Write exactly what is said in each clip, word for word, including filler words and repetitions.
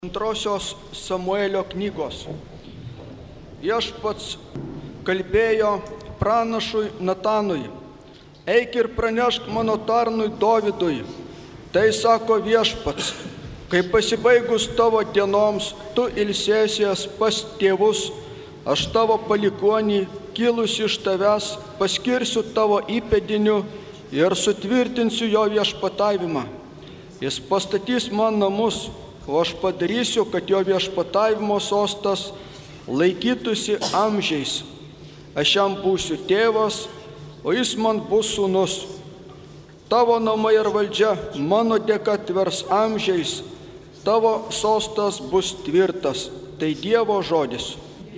Antrosios Samuelio knygos. Viešpats kalbėjo pranašui Natanui: eik ir pranešk mano tarnui Dovidui. Tai sako Viešpats: kai pasibaigus tavo dienoms tu ilsėsies pas tėvus, aš tavo palikuonį, kilusi iš tavęs, paskirsiu tavo įpėdiniu ir sutvirtinsiu jo viešpatavimą. Jis pastatys man namus, o aš padarysiu, kad jo viešpatavimo sostas laikytųsi amžiais. Aš jam būsiu tėvas, o jis man bus sūnus. Tavo namai ir valdžia mano dėka tvers amžiais, tavo sostas bus tvirtas. Tai Dievo žodis.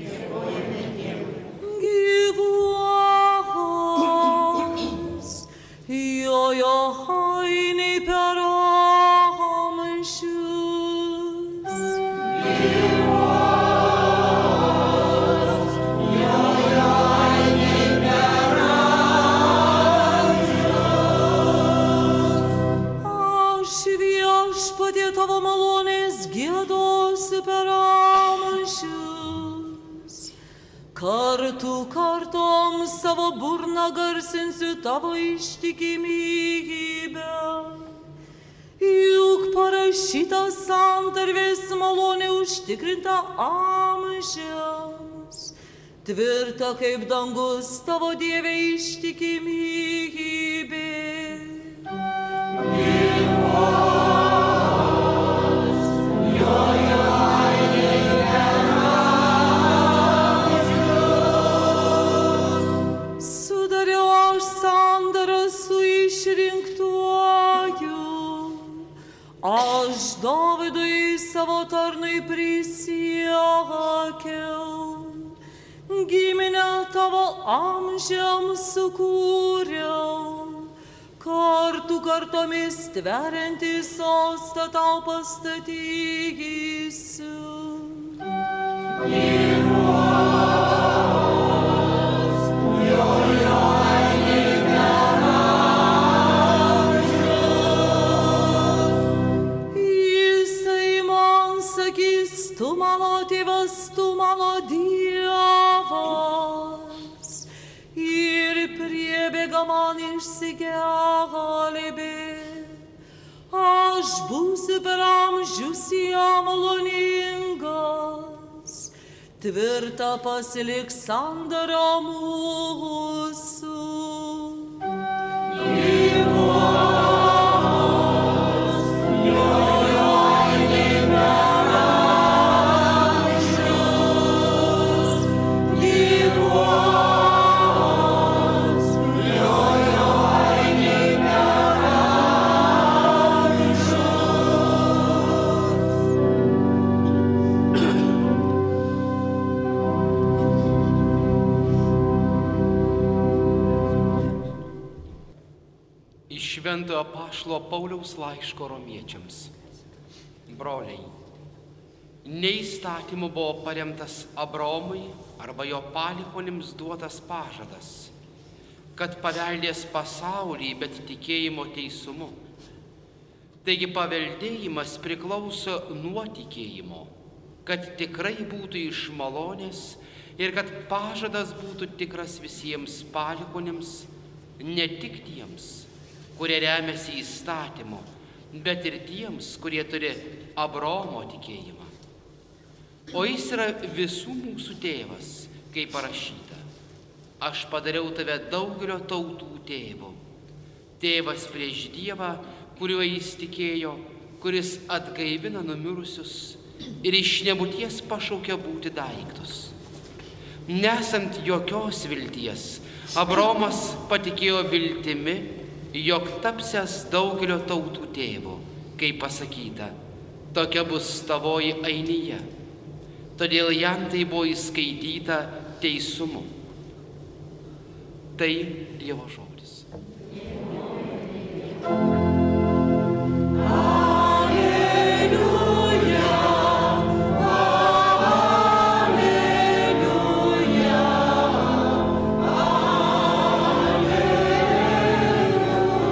Gyvuos, jojo hainiai per amžius. Tavo malonės giedosiu per amžius. Kartų kartom savo burną garsinsiu tavo ištikimybę. Juk parašyta santarvės malonė užtikrinta amžiams. Tvirta kaip dangus tavo Dieve ištikimybė. Aš Dovidui savo tarnui prisiekiau, giminę tavo amžiams sukūriau, kartų kartomis tveriantį sostą tau pastatysiu. Tu mano tėvas, tu mano Dievas, ir priebėga man išsigelbėti. Aš būsiu per amžius jam maloningas, tvirta pasiliks sandora mūsų. Šventojo apaštalo Pauliaus laiško romiečiams. Broliai, ne įstatymu buvo paremtas Abraomui arba jo palikuonims duotas pažadas, kad paveldės pasaulį, bet tikėjimo teisumu. Taigi paveldėjimas priklauso nuo tikėjimo, kad tikrai būtų iš malonės ir kad pažadas būtų tikras visiems palikuonims, ne tik tiems, kurie remiasi įstatymu, bet ir tiems, kurie turi Abraomo tikėjimą. O jis yra visų mūsų tėvas, kaip parašyta: aš padariau tave daugelio tautų tėvu. Tėvas prieš Dievą, kuriuo jis tikėjo, kuris atgaivina numirusius ir iš nebūties pašaukia būti daiktus. Nesant jokios vilties, Abraomas patikėjo viltimi, jog tapsias daugelio tautų tėvu, kaip pasakyta: tokia bus tavoji ainija. Todėl jam tai buvo įskaityta teisumu. Tai Dievo žodis.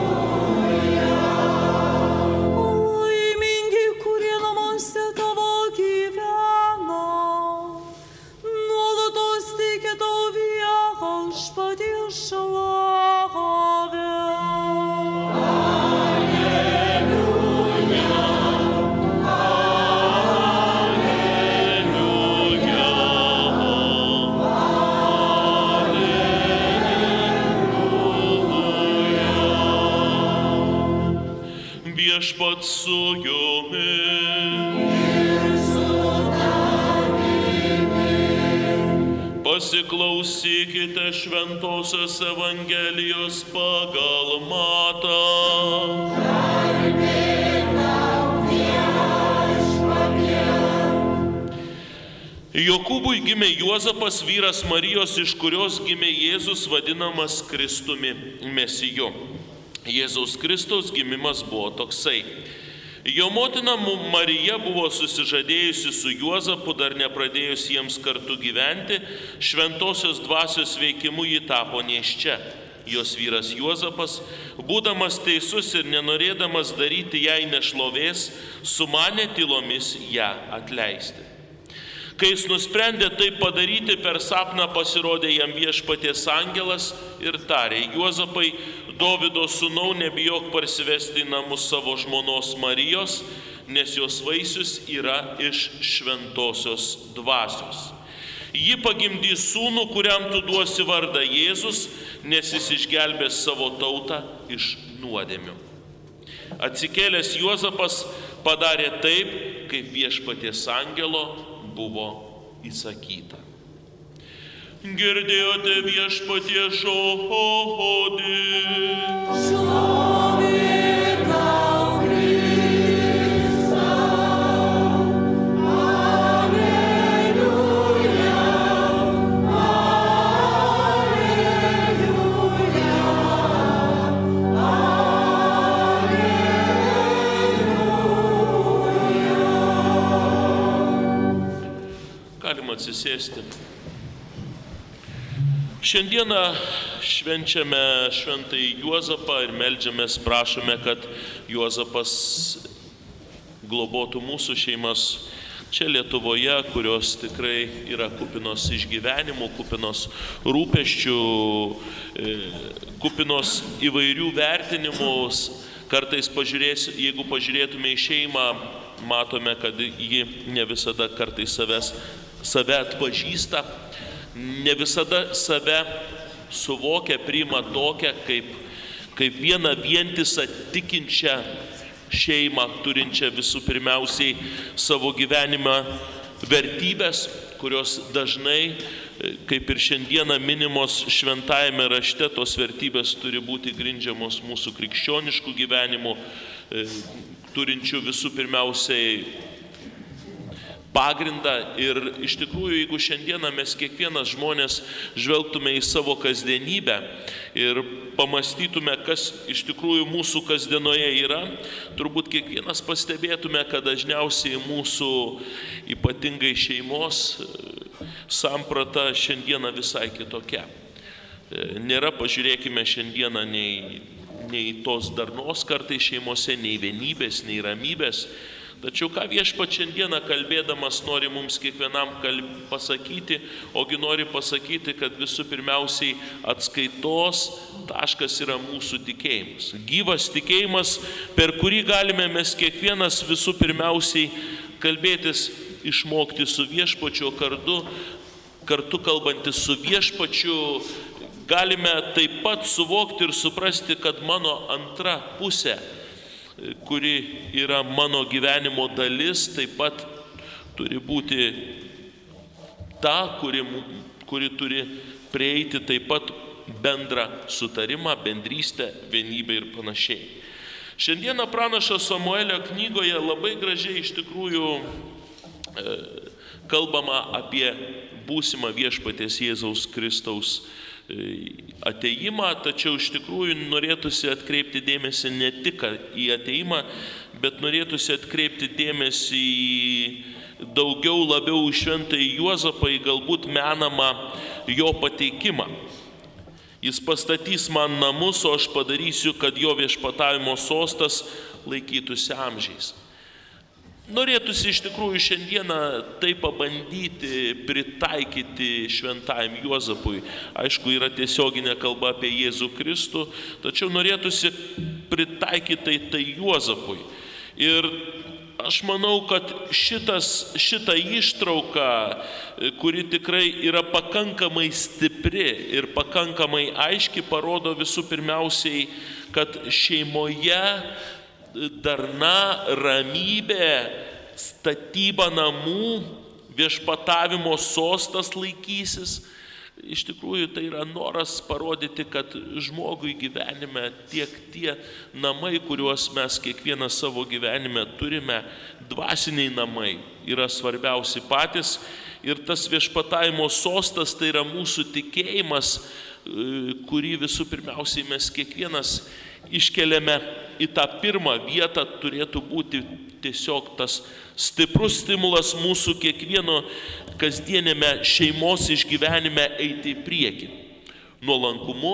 Laimingi, kurie namuose tavo viešpat su jumis. Pasiklausykite šventosios Evangelijos pagal Matą. Jokūbui gimė Juozapas, vyras Marijos, iš kurios gimė Jėzus, vadinamas Kristumi, Mesiju. Jėzaus Kristaus gimimas buvo toksai. Jo motina Marija buvo susižadėjusi su Juozapu, dar nepradėjus jiems kartu gyventi, šventosios dvasios veikimu ji tapo nėščia. Jos vyras Juozapas, būdamas teisus ir nenorėdamas daryti jai nešlovės, sumanė tylomis ją atleisti. Kai jis nusprendė tai padaryti, per sapną pasirodė jam viešpaties angelas ir tarė: Juozapai, Dovido sūnau, nebijok parsivesti į namus savo žmonos Marijos, nes jos vaisius yra iš šventosios dvasios. Ji pagimdys sūnų, kuriam tu duosi vardą Jėzus, nes jis išgelbės savo tautą iš nuodėmių. Atsikėlęs Juozapas padarė taip, kaip viešpaties angelo buvo įsakyta. Girdėjote viešpatie žodį. Šlovė tau, Kristau. Alleluja, alleluja, alleluja. Galima atsisėsti. Šiandieną švenčiame šventąjį Juozapą ir meldžiamės, prašome, kad Juozapas globotų mūsų šeimas čia Lietuvoje, kurios tikrai yra kupinos išgyvenimų, kupinos rūpesčių, kupinos įvairių vertinimus. Kartais pažiūrės, jeigu pažiūrėtume į šeimą, matome, kad ji ne visada kartais savęs, save atpažįsta, ne visada save suvokia, priima tokią kaip, kaip vieną vientisą tikinčią šeimą, turinčią visų pirmiausiai savo gyvenimą vertybės, kurios dažnai, kaip ir šiandieną minimos šventajame rašte, tos vertybės turi būti grindžiamos mūsų krikščioniškų gyvenimų, turinčių visų pirmiausiai pagrindą. Ir iš tikrųjų, jeigu šiandieną mes kiekvienas žmonės žvelgtume į savo kasdienybę ir pamastytume, kas iš tikrųjų mūsų kasdienoje yra, turbūt kiekvienas pastebėtume, kad dažniausiai mūsų ypatingai šeimos samprata šiandieną visai kitokia. Nėra, pažiūrėkime, šiandieną nei, nei tos darnos kartais šeimose, nei vienybės, nei ramybės. Tačiau ką viešpats šiandieną kalbėdamas nori mums kiekvienam kalb... pasakyti, ogi nori pasakyti, kad visų pirmiausiai atskaitos taškas yra mūsų tikėjimas. Gyvas tikėjimas, per kurį galime mes kiekvienas visų pirmiausiai kalbėtis, išmokti su viešpačiu, kartu, kartu kalbantis su viešpačiu, galime taip pat suvokti ir suprasti, kad mano antra pusė, kuri yra mano gyvenimo dalis, taip pat turi būti ta, kuri, kuri turi prieiti taip pat bendrą sutarimą, bendrystę, vienybę ir panašiai. Šiandieną pranašo Samuelio knygoje labai gražiai iš tikrųjų e, kalbama apie būsimą viešpaties Jėzaus Kristaus ateimą, tačiau iš tikrųjų norėtųsi atkreipti dėmesį ne tik į ateimą, bet norėtųsi atkreipti dėmesį į daugiau labiau šventąjį Juozapą, į galbūt menamą jo pateikimą. Jis pastatys man namus, o aš padarysiu, kad jo viešpatavimo sostas laikytųsi amžiais. Norėtųsi iš tikrųjų šiandieną tai pabandyti pritaikyti šventajam Juozapui. Aišku, yra tiesioginė kalba apie Jėzų Kristų, tačiau norėtųsi pritaikyti tai, tai Juozapui. Ir aš manau, kad šitas, šita ištrauka, kuri tikrai yra pakankamai stipri ir pakankamai aiški, parodo visų pirmiausiai, kad šeimoje darna, ramybė, statyba namų, viešpatavimo sostas laikysis. Iš tikrųjų, tai yra noras parodyti, kad žmogui gyvenime tiek tie namai, kuriuos mes kiekvieną savo gyvenime turime, dvasiniai namai, yra svarbiausi patys. Ir tas viešpatavimo sostas tai yra mūsų tikėjimas, kurį visų pirmiausiai mes kiekvienas iškeliame į tą pirmą vietą, turėtų būti tiesiog tas stiprus stimulas mūsų kiekvieno kasdienėme šeimos išgyvenime eiti į priekį. Nuolankumu,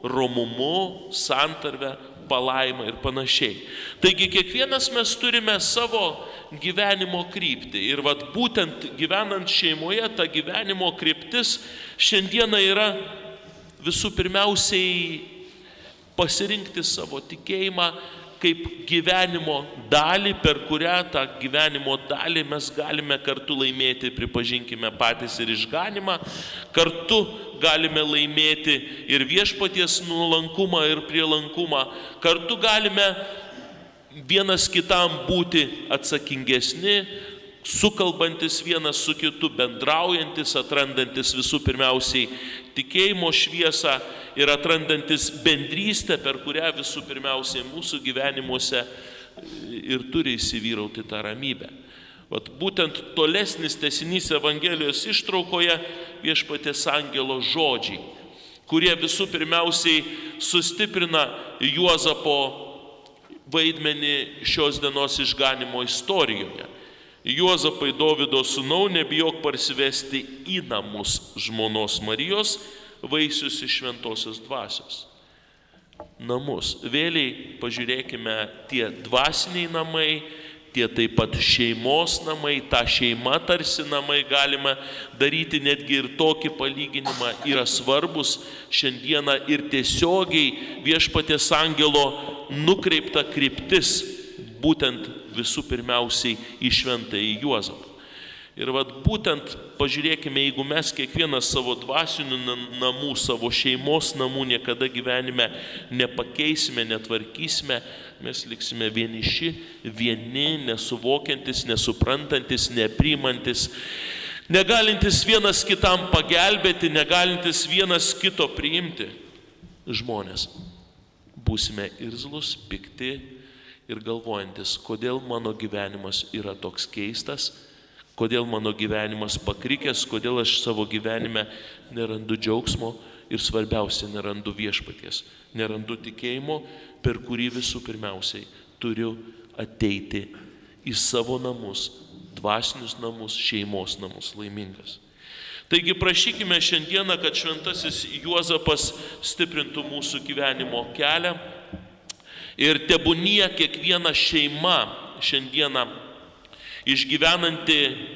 romumu, santarve, palaima ir panašiai. Taigi kiekvienas mes turime savo gyvenimo kryptį. Ir vat būtent gyvenant šeimoje, ta gyvenimo kryptis šiandieną yra visų pirmiausiai pasirinkti savo tikėjimą kaip gyvenimo dalį, per kurią tą gyvenimo dalį mes galime kartu laimėti, pripažinkime patys ir išganimą, kartu galime laimėti ir viešpaties nuolankumą ir prielankumą, kartu galime vienas kitam būti atsakingesni, sukalbantis vienas su kitu, bendraujantis, atrandantis visų pirmiausiai tikėjimo šviesą ir atrandantis bendrystę, per kurią visų pirmiausiai mūsų gyvenimuose ir turi įsivyrauti tą ramybę. Vat būtent tolesnis tęsinys Evangelijos ištraukoje viešpaties angelo žodžiai, kurie visų pirmiausiai sustiprina Juozapo vaidmenį šios dienos išganimo istorijoje. Juozapai, Dovydo sūnau, nebijok parsivesti į namus žmonos Marijos, vaisius iš šventosios dvasios. Namus. Vėliai pažiūrėkime, tie dvasiniai namai, tie taip pat šeimos namai, ta šeima tarsi namai, galime daryti netgi ir tokį palyginimą, yra svarbus šiandieną ir tiesiogiai viešpaties angelo nukreipta kryptis, būtent visų pirmiausiai į šventąjį Juozapą. Ir vat būtent pažiūrėkime, jeigu mes kiekvienas savo dvasinių namų, savo šeimos namų niekada gyvenime nepakeisime, netvarkysime, mes liksime vieniši, vieni, nesuvokiantis, nesuprantantis, nepriimantis, negalintis vienas kitam pagelbėti, negalintis vienas kito priimti žmonės. Būsime irzlus, pikti ir galvojantis, kodėl mano gyvenimas yra toks keistas, kodėl mano gyvenimas pakrikęs, kodėl aš savo gyvenime nerandu džiaugsmo ir svarbiausia, nerandu viešpaties, nerandu tikėjimo, per kurį visų pirmiausiai turiu ateiti į savo namus, dvasinius namus, šeimos namus laimingas. Taigi prašykime šiandieną, kad šventasis Juozapas stiprintų mūsų gyvenimo kelią ir tebūnie kiekviena šeima šiandieną išgyvenanti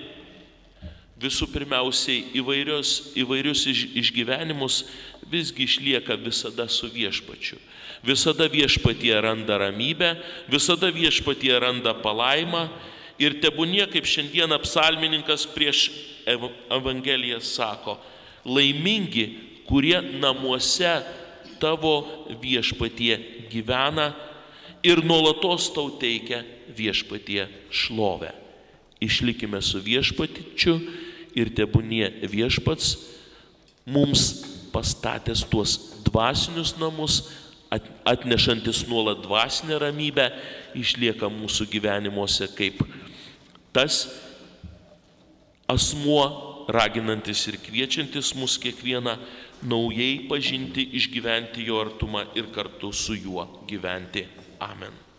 visų pirmiausiai įvairius, įvairius iš, išgyvenimus, visgi išlieka visada su viešpačiu. Visada viešpatie randa ramybę, visada viešpatie randa palaimą ir tebūnie, kaip šiandieną psalmininkas prieš Evangeliją sako, laimingi, kurie namuose tavo viešpatie gyvena ir nuolatos tau teikia viešpatie šlovę. Išlikime su viešpačiu ir tebūnie viešpats mums pastatęs tuos dvasinius namus, atnešantis nuolat dvasinę ramybę, išlieka mūsų gyvenimuose kaip tas asmuo, raginantis ir kviečiantis mus kiekvieną naujai pažinti, išgyventi jo artumą ir kartu su juo gyventi. Amen.